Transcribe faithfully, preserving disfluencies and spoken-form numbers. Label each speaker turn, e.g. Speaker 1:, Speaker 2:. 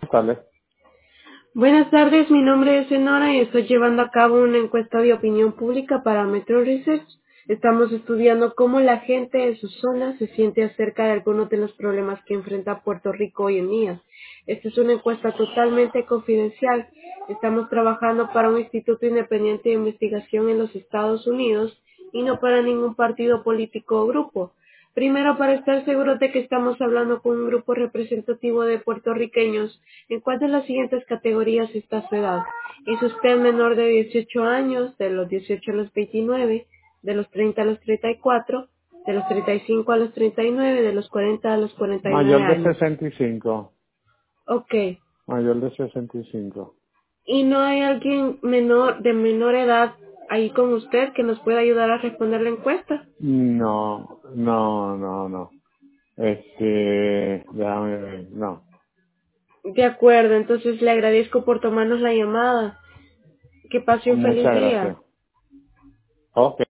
Speaker 1: tardes.
Speaker 2: Buenas tardes, mi nombre es Enora y estoy llevando a cabo una encuesta de opinión pública para Metro Research. Estamos estudiando cómo la gente en su zona se siente acerca de algunos de los problemas que enfrenta Puerto Rico hoy en día. Esta es una encuesta totalmente confidencial. Estamos trabajando para un instituto independiente de investigación en los Estados Unidos y no para ningún partido político o grupo. Primero, para estar seguros de que estamos hablando con un grupo representativo de puertorriqueños, ¿en cuál de las siguientes categorías está su edad? ¿Es usted menor de dieciocho años, de los dieciocho a los veintinueve, de los treinta a los treinta y cuatro, de los treinta y cinco a los treinta y nueve, de los cuarenta a los cuarenta y nueve
Speaker 1: Mayor de
Speaker 2: años?
Speaker 1: sesenta y cinco.
Speaker 2: Ok.
Speaker 1: Mayor de sesenta y cinco.
Speaker 2: ¿Y no hay alguien menor, de menor edad ahí con usted que nos pueda ayudar a responder la encuesta?
Speaker 1: No, no, no, no. Este, déjame ver, no.
Speaker 2: De acuerdo, entonces le agradezco por tomarnos la llamada. Que pase un feliz
Speaker 1: Muchas
Speaker 2: día.
Speaker 1: gracias. Ok.